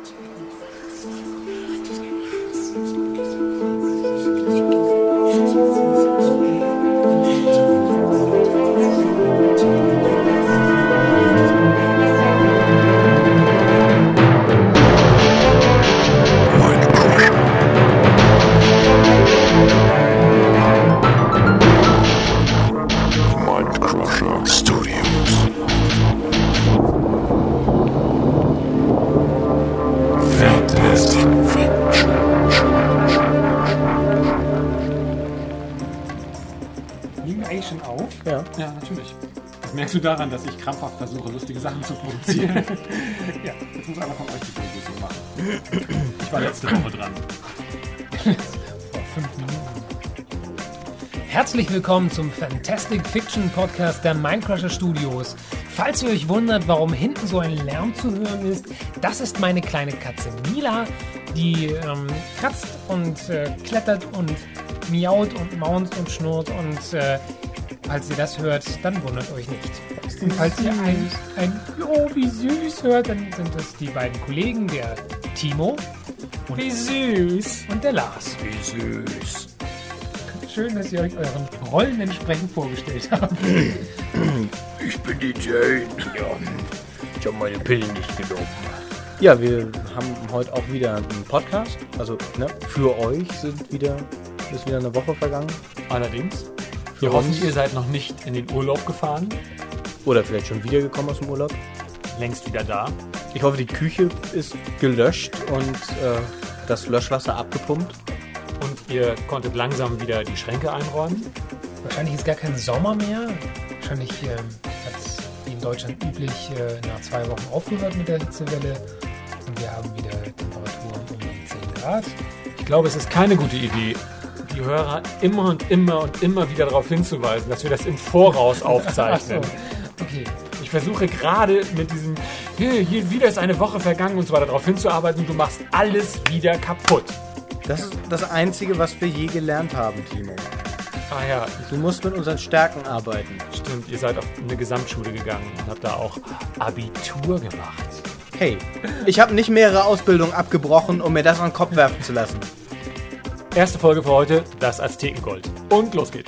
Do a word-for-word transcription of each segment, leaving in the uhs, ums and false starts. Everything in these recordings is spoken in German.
Du daran, dass ich krampfhaft versuche, lustige Sachen zu produzieren. Ja, jetzt muss einer von euch die Produktion machen. Ich war letzte Woche dran. Vor fünf Minuten. Herzlich willkommen zum Fantastic Fiction Podcast der Mindcrusher Studios. Falls ihr euch wundert, warum hinten so ein Lärm zu hören ist, das ist meine kleine Katze Mila, die ähm, kratzt und äh, klettert und miaut und maunzt und schnurrt und äh, falls ihr das hört, dann wundert euch nicht. Und falls ihr ein, ein oh, wie süß hört, dann sind das die beiden Kollegen, der Timo und wie süß und der Lars. Wie süß. Schön, dass ihr euch euren Rollen entsprechend vorgestellt habt. Ich bin die Jane. Ja, ich habe meine Pillen nicht genommen. Ja, wir haben heute auch wieder einen Podcast. Also, ne, für euch sind wieder, ist wieder eine Woche vergangen. Allerdings. Wir hoffen, ihr seid noch nicht in den Urlaub gefahren. Oder vielleicht schon wiedergekommen aus dem Urlaub. Längst wieder da. Ich hoffe, die Küche ist gelöscht und äh, das Löschwasser abgepumpt. Und ihr konntet langsam wieder die Schränke einräumen. Wahrscheinlich ist gar kein Sommer mehr. Wahrscheinlich äh, hat es wie in Deutschland üblich äh, nach zwei Wochen aufgehört mit der Hitzewelle. Und wir haben wieder Temperaturen um die zehn Grad. Ich glaube, es ist keine gute Idee, die Hörer immer und immer und immer wieder darauf hinzuweisen, dass wir das im Voraus aufzeichnen. Ach so. Okay. Ich versuche gerade mit diesem, hier, hier wieder ist eine Woche vergangen und so weiter darauf hinzuarbeiten und du machst alles wieder kaputt. Das ist das Einzige, was wir je gelernt haben, Timo. Ah ja. Du musst mit unseren Stärken arbeiten. Stimmt, ihr seid auf eine Gesamtschule gegangen und habt da auch Abitur gemacht. Hey, ich habe nicht mehrere Ausbildungen abgebrochen, um mir das an den Kopf werfen zu lassen. Erste Folge für heute, das Aztekengold. Und los geht's.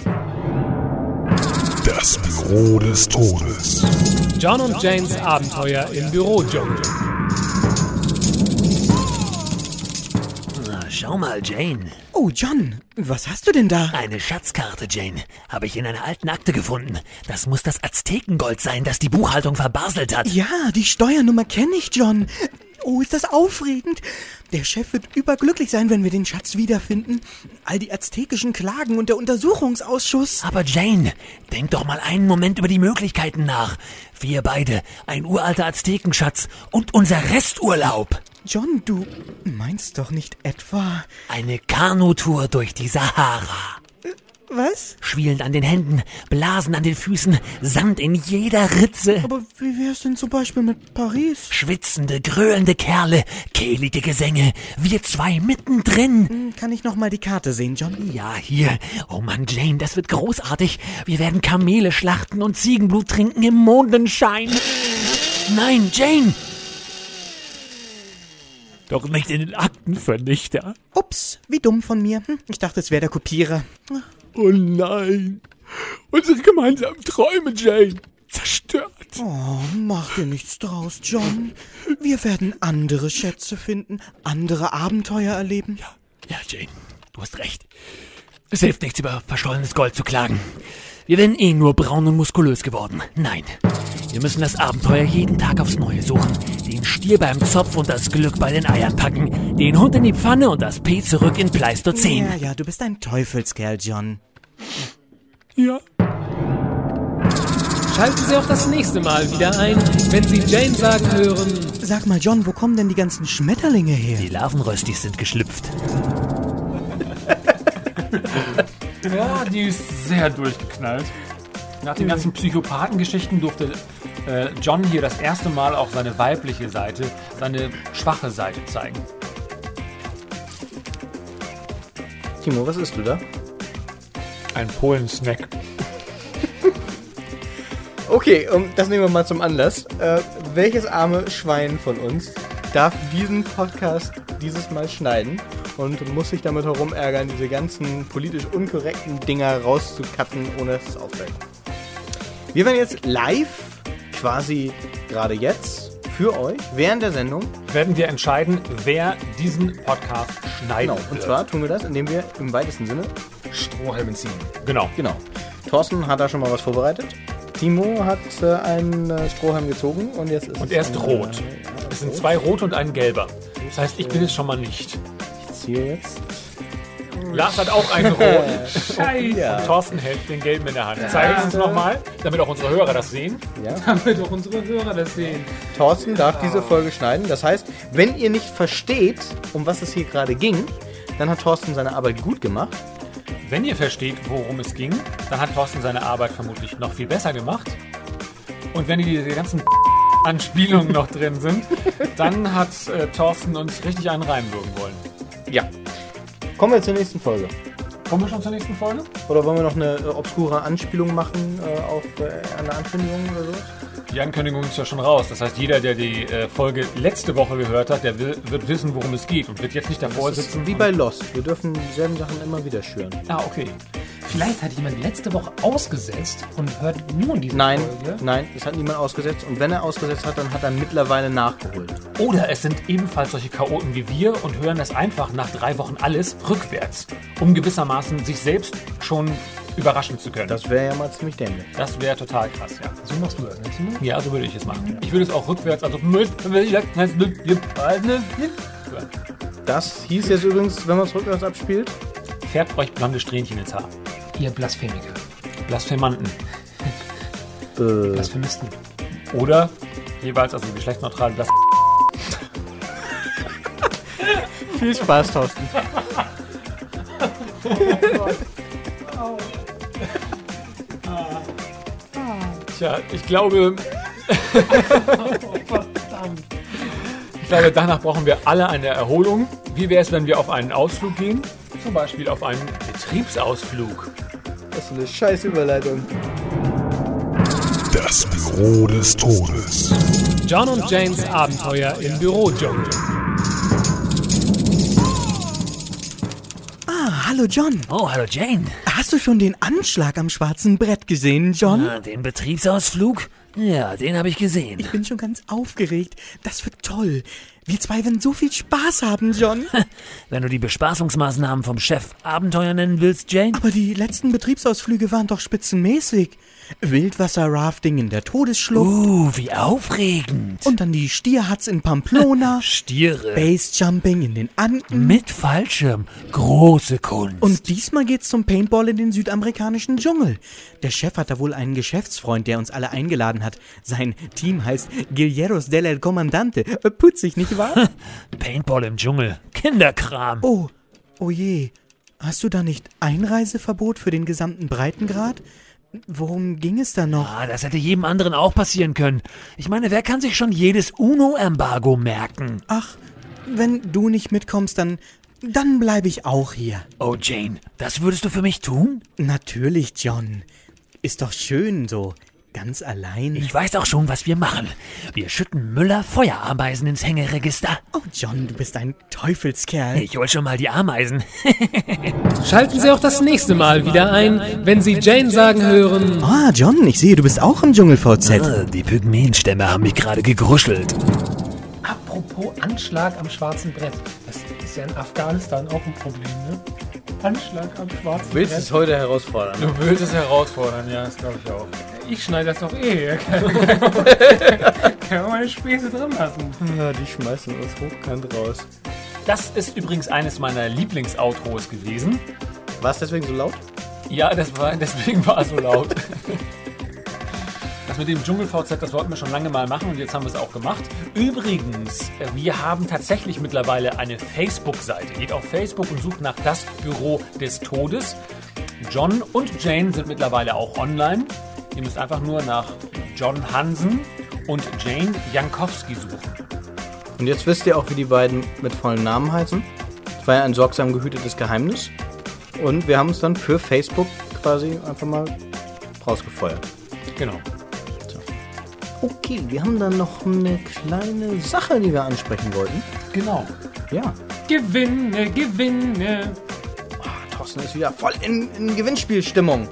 Das Büro des Todes. John und Janes Abenteuer im Büro-Dschungel. Schau mal, Jane. Oh, John, was hast du denn da? Eine Schatzkarte, Jane. Habe ich in einer alten Akte gefunden. Das muss das Aztekengold sein, das die Buchhaltung verbaselt hat. Ja, die Steuernummer kenne ich, John. Oh, ist das aufregend. Der Chef wird überglücklich sein, wenn wir den Schatz wiederfinden. All die aztekischen Klagen und der Untersuchungsausschuss. Aber Jane, denk doch mal einen Moment über die Möglichkeiten nach. Wir beide, ein uralter Aztekenschatz und unser Resturlaub. John, du meinst doch nicht etwa... Eine Kanutour durch die Sahara. Was? Schwielend an den Händen, Blasen an den Füßen, Sand in jeder Ritze. Aber wie wär's denn zum Beispiel mit Paris? Schwitzende, gröhlende Kerle, kehlige Gesänge, wir zwei mittendrin. Kann ich noch mal die Karte sehen, John? Ja, hier. Oh Mann, Jane, das wird großartig. Wir werden Kamele schlachten und Ziegenblut trinken im Mondenschein. Nein, Jane! Doch nicht in den Aktenvernichter. Ups, wie dumm von mir. Ich dachte, es wäre der Kopierer. Oh nein. Unsere gemeinsamen Träume, Jane. Zerstört. Oh, mach dir nichts draus, John. Wir werden andere Schätze finden, andere Abenteuer erleben. Ja, ja, Jane, du hast recht. Es hilft nichts, über verschollenes Gold zu klagen. Wir wären eh nur braun und muskulös geworden. Nein, wir müssen das Abenteuer jeden Tag aufs Neue suchen. Den Stier beim Zopf und das Glück bei den Eiern packen. Den Hund in die Pfanne und das P zurück in Pleistozän. Ja, ja, du bist ein Teufelskerl, John. Ja. Schalten Sie auch das nächste Mal wieder ein, wenn Sie Jane sagen hören... Sag mal, John, wo kommen denn die ganzen Schmetterlinge her? Die Larvenröstis sind geschlüpft. Ja, die ist sehr durchgeknallt. Nach den ganzen Psychopathengeschichten durfte äh, John hier das erste Mal auch seine weibliche Seite, seine schwache Seite zeigen. Timo, was isst du da? Ein Polen-Snack. Okay, um, das nehmen wir mal zum Anlass. Äh, welches arme Schwein von uns darf diesen Podcast dieses Mal schneiden und muss sich damit herumärgern, diese ganzen politisch unkorrekten Dinger rauszucutten, ohne dass es auffällt. Wir werden jetzt live, quasi gerade jetzt, für euch, während der Sendung, werden wir entscheiden, wer diesen Podcast schneiden genau, und wird. zwar tun wir das, indem wir im weitesten Sinne Strohhalme ziehen. Genau. Genau. Thorsten hat da schon mal was vorbereitet. Timo hat äh, einen äh, Strohhalm gezogen und jetzt ist Und er ist ein, rot. Äh, Es sind zwei rote und ein gelber. Das heißt, ich bin es schon mal nicht. Ich ziehe jetzt. Lars hat auch einen roten. Scheiße. Ja. Und Thorsten hält den gelben in der Hand. Zeig uns nochmal, damit auch unsere Hörer das sehen. Ja. Damit auch unsere Hörer das sehen. Thorsten darf diese Folge schneiden. Das heißt, wenn ihr nicht versteht, um was es hier gerade ging, dann hat Thorsten seine Arbeit gut gemacht. Wenn ihr versteht, worum es ging, dann hat Thorsten seine Arbeit vermutlich noch viel besser gemacht. Und wenn diese ganzen Anspielungen noch drin sind, dann hat äh, Thorsten uns richtig einen reinwürgen wollen. Ja. Kommen wir zur nächsten Folge. Kommen wir schon zur nächsten Folge? Oder wollen wir noch eine äh, obskure Anspielung machen äh, auf äh, eine Ankündigung oder so? Die Ankündigung ist ja schon raus. Das heißt, jeder, der die äh, Folge letzte Woche gehört hat, der will, wird wissen, worum es geht und wird jetzt nicht davor Das ist sitzen. wie bei Lost. Wir dürfen dieselben Sachen immer wieder schüren. Ah, okay. Vielleicht hat jemand letzte Woche ausgesetzt und hört nun diese Nein, Folge. nein, das hat niemand ausgesetzt. Und wenn er ausgesetzt hat, dann hat er mittlerweile nachgeholt. Oder es sind ebenfalls solche Chaoten wie wir und hören das einfach nach drei Wochen alles rückwärts, um gewissermaßen sich selbst schon überraschen zu können. Das wäre ja mal ziemlich dämlich. Das wäre total krass, ja. So machst du das, ne, Timo? Ja, so würde ich es machen. Ich würde es auch rückwärts, also Das hieß jetzt übrigens, wenn man es rückwärts abspielt. färbt euch blonde Strähnchen ins Haar. Ihr Blasphemiker. Blasphemanten. Äh, Blasphemisten. Oder jeweils, also geschlechtsneutral, Blas viel Spaß, Thorsten. Tja, ich glaube... Ich glaube, danach brauchen wir alle eine Erholung. Wie wäre es, wenn wir auf einen Ausflug gehen? Zum Beispiel auf einen Betriebsausflug. Das ist eine scheiß Überleitung. Das Büro des Todes. John und Janes Abenteuer im Bürodschungel. Ah, hallo John. Oh, hallo Jane. Hast du schon den Anschlag am schwarzen Brett gesehen, John? Ah, den Betriebsausflug? Ja, den habe ich gesehen. Ich bin schon ganz aufgeregt. Das wird toll. Wir zwei werden so viel Spaß haben, John. Wenn du die Bespaßungsmaßnahmen vom Chef Abenteuer nennen willst, Jane? Aber die letzten Betriebsausflüge waren doch spitzenmäßig. Wildwasser-Rafting in der Todesschlucht. Uh, wie aufregend. Und dann die Stierhatz in Pamplona. Stiere. Basejumping in den Anden. Mit Fallschirm. Große Kunst. Und diesmal geht's zum Paintball in den südamerikanischen Dschungel. Der Chef hat da wohl einen Geschäftsfreund, der uns alle eingeladen hat. Sein Team heißt Guilleros del Comandante. Äh, Putzig, nicht wahr? Paintball im Dschungel. Kinderkram. Oh, oh je. Hast du da nicht Einreiseverbot für den gesamten Breitengrad? Worum ging es da noch? Ah, das hätte jedem anderen auch passieren können. Ich meine, wer kann sich schon jedes UNO-Embargo merken? Ach, wenn du nicht mitkommst, dann, dann bleibe ich auch hier. Oh, Jane, das würdest du für mich tun? Natürlich, John. Ist doch schön so. Ganz allein. Ich weiß auch schon, was wir machen. Wir schütten Müller Feuerameisen ins Hängeregister. Oh, John, du bist ein Teufelskerl. Ich hol schon mal die Ameisen. Schalten Sie auch das nächste Mal wieder ein, wenn Sie Jane sagen hören. Ah, John, ich sehe, du bist auch im Dschungel-V Z. Ah, die Pygmäenstämme haben mich gerade gegruschelt. Apropos Anschlag am schwarzen Brett. Das ist ja in Afghanistan auch ein Problem, ne? Anschlag am schwarzen Du willst Brett. es heute herausfordern. Du willst es herausfordern, ja, das glaube ich auch. Ich schneide das doch eh. Kann man meine Späße drin lassen. Ja, die schmeißen uns hochkant raus. Das ist übrigens eines meiner Lieblingsoutros gewesen. War es deswegen so laut? Ja, das war, deswegen war es so laut. Das mit dem Dschungel-V Z, das wollten wir schon lange mal machen und jetzt haben wir es auch gemacht. Übrigens, wir haben tatsächlich mittlerweile eine Facebook-Seite. Geht auf Facebook und sucht nach das Büro des Todes. John und Jane sind mittlerweile auch online. Ihr müsst einfach nur nach John Hansen und Jane Jankowski suchen. Und jetzt wisst ihr auch, wie die beiden mit vollen Namen heißen. Das war ja ein sorgsam gehütetes Geheimnis. Und wir haben uns dann für Facebook quasi einfach mal rausgefeuert. Genau. Okay, wir haben dann noch eine kleine Sache, die wir ansprechen wollten. Genau. Ja. Gewinne, Gewinne. Oh, Thorsten ist wieder voll in, in Gewinnspielstimmung.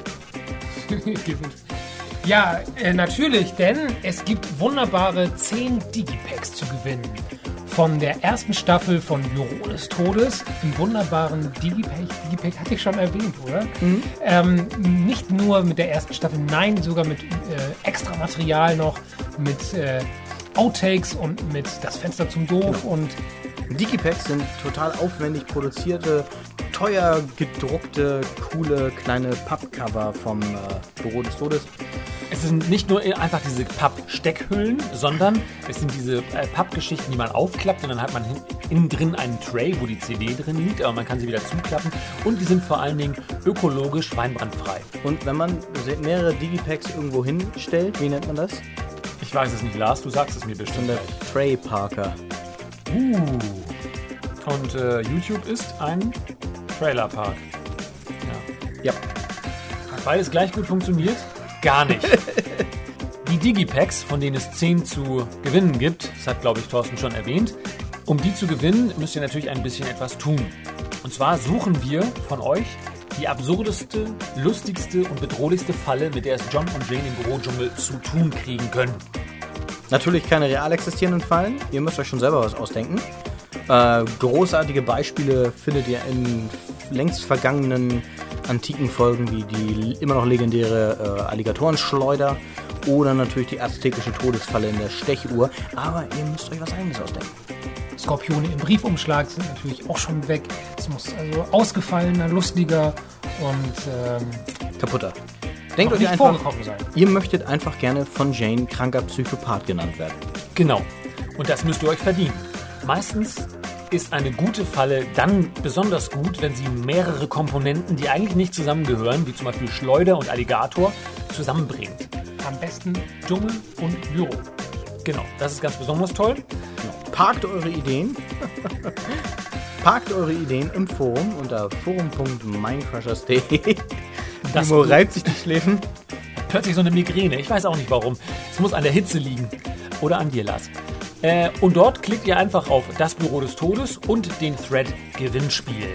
Ja, äh, natürlich, denn es gibt wunderbare zehn Digipacks zu gewinnen. Von der ersten Staffel von Büro des Todes, im wunderbaren Digipack, Digipack hatte ich schon erwähnt, oder? Mhm. Ähm, nicht nur mit der ersten Staffel, nein, sogar mit äh, extra Material noch, mit äh, Outtakes und mit Das Fenster zum Doof ja. und Digipacks sind total aufwendig produzierte, teuer gedruckte, coole kleine Pappcover vom äh, Büro des Todes. Es sind nicht nur einfach diese Pappsteckhüllen, sondern es sind diese äh, Pappgeschichten, die man aufklappt und dann hat man hin, innen drin einen Tray, wo die C D drin liegt, aber man kann sie wieder zuklappen und die sind vor allen Dingen ökologisch weinbrandfrei. Und wenn man mehrere Digipacks irgendwo hinstellt, wie nennt man das? Ich weiß es nicht, Lars, du sagst es mir bestimmt. Der Tray Parker. Uh. Und äh, YouTube ist ein Trailerpark. Ja. Ja. Hat beides gleich gut funktioniert? Gar nicht. Die Digipacks, von denen es zehn zu gewinnen gibt, das hat, glaube ich, Thorsten schon erwähnt, um die zu gewinnen, müsst ihr natürlich ein bisschen etwas tun. Und zwar suchen wir von euch die absurdeste, lustigste und bedrohlichste Falle, mit der es John und Jane im Bürodschungel zu tun kriegen können. Natürlich keine real existierenden Fallen. Ihr müsst euch schon selber was ausdenken. Äh, großartige Beispiele findet ihr in längst vergangenen antiken Folgen wie die immer noch legendäre äh, Alligatorenschleuder oder natürlich die aztekische Todesfalle in der Stechuhr. Aber ihr müsst euch was Eigenes ausdenken. Skorpione im Briefumschlag sind natürlich auch schon weg. Es muss also ausgefallener, lustiger und ähm, kaputter. Denkt euch einfach, ihr möchtet einfach gerne von Jane kranker Psychopath genannt werden. Genau. Und das müsst ihr euch verdienen. Meistens ist eine gute Falle dann besonders gut, wenn sie mehrere Komponenten, die eigentlich nicht zusammengehören, wie zum Beispiel Schleuder und Alligator, zusammenbringt. Am besten Dschungel und Büro. Genau, das ist ganz besonders toll. Genau. Parkt eure Ideen. Parkt eure Ideen im Forum unter forum punkt minecrushers punkt de. Timo reibt sich die Schläfen. Plötzlich so eine Migräne. Ich weiß auch nicht warum. Es muss an der Hitze liegen. Oder an dir, Lars. Äh, und dort klickt ihr einfach auf das Büro des Todes und den Thread Gewinnspiel.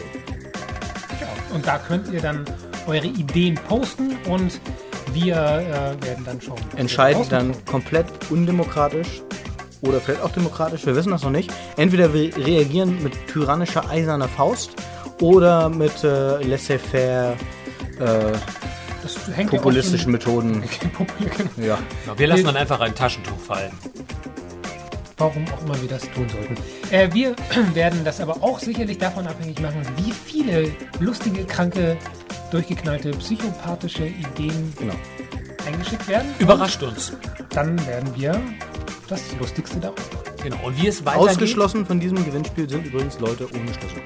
Ja, und da könnt ihr dann eure Ideen posten und wir äh, werden dann schon entscheiden dann komplett undemokratisch oder vielleicht auch demokratisch, wir wissen das noch nicht. Entweder wir reagieren mit tyrannischer eiserner Faust oder mit äh, laissez-faire äh, das hängt populistischen ja Methoden. Ja. Ja, wir lassen dann einfach ein Taschentuch fallen. Warum auch immer wir das tun sollten. Äh, wir werden das aber auch sicherlich davon abhängig machen, wie viele lustige, kranke, durchgeknallte, psychopathische Ideen genau. eingeschickt werden. Überrascht uns. Dann werden wir das Lustigste daraus machen. Genau. Und wie es weitergeht. Ausgeschlossen von diesem Gewinnspiel sind übrigens Leute ohne Schlüssel.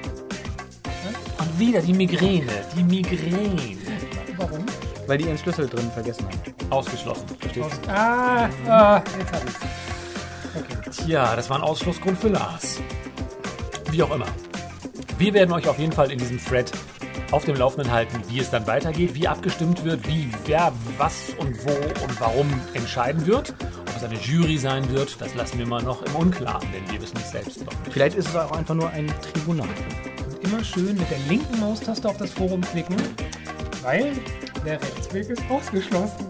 Und wieder die Migräne. Die Migräne. Warum? Weil die ihren Schlüssel drin vergessen haben. Ausgeschlossen. Verstehst du? Ah, ah, jetzt hab ich's. Okay. Tja, das war ein Ausschlussgrund für Lars. Wie auch immer. Wir werden euch auf jeden Fall in diesem Thread auf dem Laufenden halten, wie es dann weitergeht, wie abgestimmt wird, wie wer was und wo und warum entscheiden wird. Ob es eine Jury sein wird, das lassen wir mal noch im Unklaren, denn wir wissen es selbst noch nicht. Vielleicht ist es auch einfach nur ein Tribunal. Und immer schön mit der linken Maustaste auf das Forum klicken, weil der Rechtsweg ist ausgeschlossen.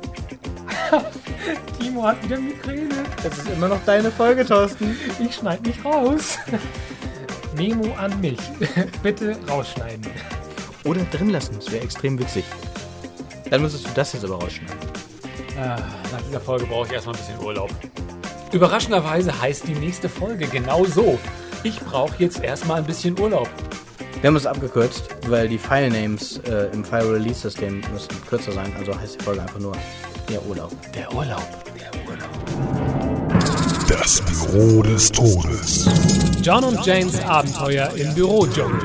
Timo hat wieder Migräne. Das ist immer noch deine Folge, Thorsten. Ich schneide mich raus. Memo an mich. Bitte rausschneiden. Oder drin lassen, das wäre extrem witzig. Dann müsstest du das jetzt aber rausschneiden. Ah, nach dieser Folge brauche ich erstmal ein bisschen Urlaub. Überraschenderweise heißt die nächste Folge genau so. Ich brauche jetzt erstmal ein bisschen Urlaub. Wir haben es abgekürzt, weil die Filenames äh, im File-Release-System müssten kürzer sein. Also heißt die Folge einfach nur der Urlaub. Der Urlaub. Der Urlaub. Das Büro des Todes. John und Janes Abenteuer im Bürodschungel.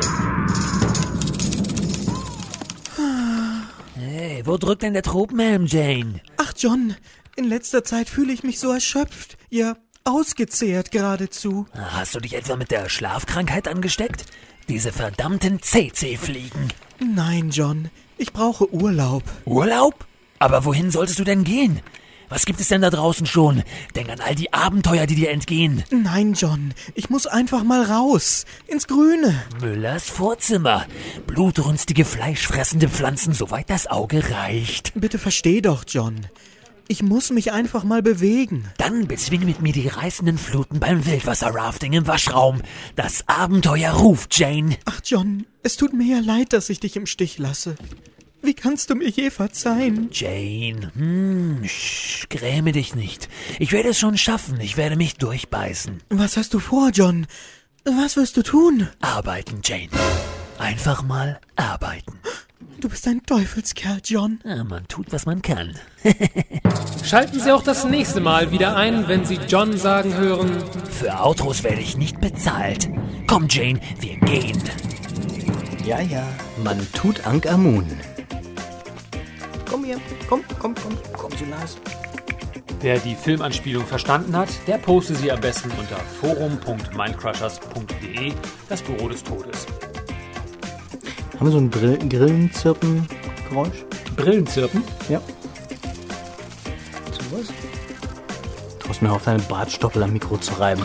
Hey, wo drückt denn der Tropenhelm, Jane? Ach, John, in letzter Zeit fühle ich mich so erschöpft. Ja, ausgezehrt geradezu. Hast du dich etwa mit der Schlafkrankheit angesteckt? Diese verdammten C C-Fliegen. Nein, John, ich brauche Urlaub. Urlaub? Aber wohin solltest du denn gehen? Was gibt es denn da draußen schon? Denk an all die Abenteuer, die dir entgehen. Nein, John, ich muss einfach mal raus. Ins Grüne. Müllers Vorzimmer. Blutrünstige, fleischfressende Pflanzen, soweit das Auge reicht. Bitte versteh doch, John. Ich muss mich einfach mal bewegen. Dann bezwing mit mir die reißenden Fluten beim Wildwasser-Rafting im Waschraum. Das Abenteuer ruft, Jane. Ach, John, es tut mir ja leid, dass ich dich im Stich lasse. Wie kannst du mir je verzeihen? Jane, hm, sch, gräme dich nicht. Ich werde es schon schaffen. Ich werde mich durchbeißen. Was hast du vor, John? Was wirst du tun? Arbeiten, Jane. Einfach mal arbeiten. Du bist ein Teufelskerl, John. Ja, man tut, was man kann. Schalten Sie auch das nächste Mal wieder ein, wenn Sie John sagen hören. Für Autos werde ich nicht bezahlt. Komm, Jane, wir gehen. Ja, ja, man tut Ankh Amun. Komm hier, komm, komm, komm, komm zu Lars. Wer die Filmanspielung verstanden hat, der poste sie am besten unter forum punkt mindcrushers punkt de, das Büro des Todes. Haben wir so ein Brill- Grillenzirpen-Geräusch? Brillenzirpen? Ja. So was? Du hast mir auf deine Bartstoppel am Mikro zu reiben.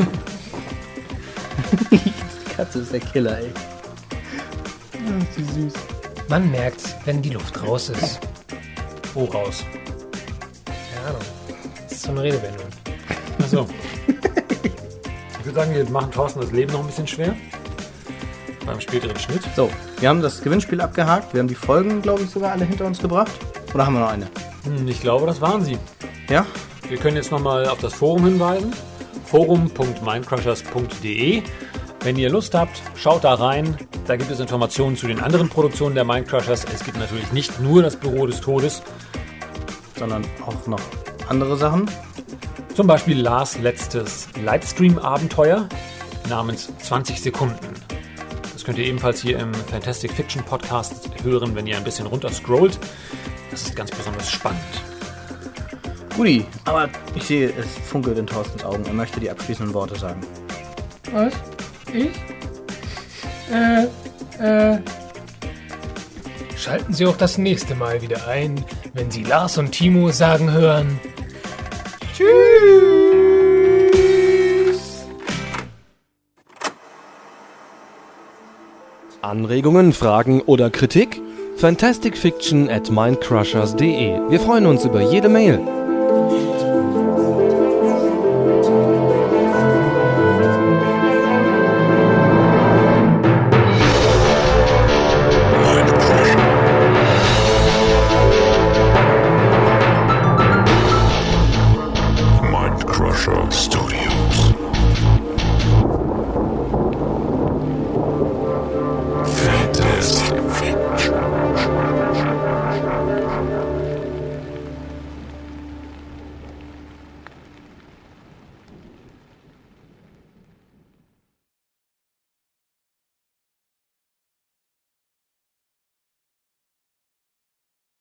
Die Katze ist der Killer, ey. Ach, wie süß. Man merkt, wenn die Luft raus ist. Wo raus? Keine Ahnung. Das ist so eine Redewendung. Achso. Ich würde sagen, wir machen Thorsten das Leben noch ein bisschen schwer. Beim späteren Schnitt. So, wir haben das Gewinnspiel abgehakt. Wir haben die Folgen, glaube ich, sogar alle hinter uns gebracht. Oder haben wir noch eine? Hm, ich glaube, das waren sie. Ja? Wir können jetzt nochmal auf das Forum hinweisen. forum punkt mindcrushers punkt de. Wenn ihr Lust habt, schaut da rein. Da gibt es Informationen zu den anderen Produktionen der Mindcrushers. Es gibt natürlich nicht nur das Büro des Todes, Sondern auch noch andere Sachen. zum Beispiel Lars letztes Livestream-Abenteuer namens zwanzig Sekunden. Das könnt ihr ebenfalls hier im Fantastic Fiction Podcast hören, wenn ihr ein bisschen runter scrollt. Das ist ganz besonders spannend. Guti, aber ich sehe, es funkelt in Thorstens Augen. Er möchte die abschließenden Worte sagen. Was? Ich? Äh, äh. Schalten Sie auch das nächste Mal wieder ein, wenn Sie Lars und Timo sagen hören. Tschüss. Anregungen, Fragen oder Kritik? fantasticfiction at mindcrushers punkt de. Wir freuen uns über jede Mail.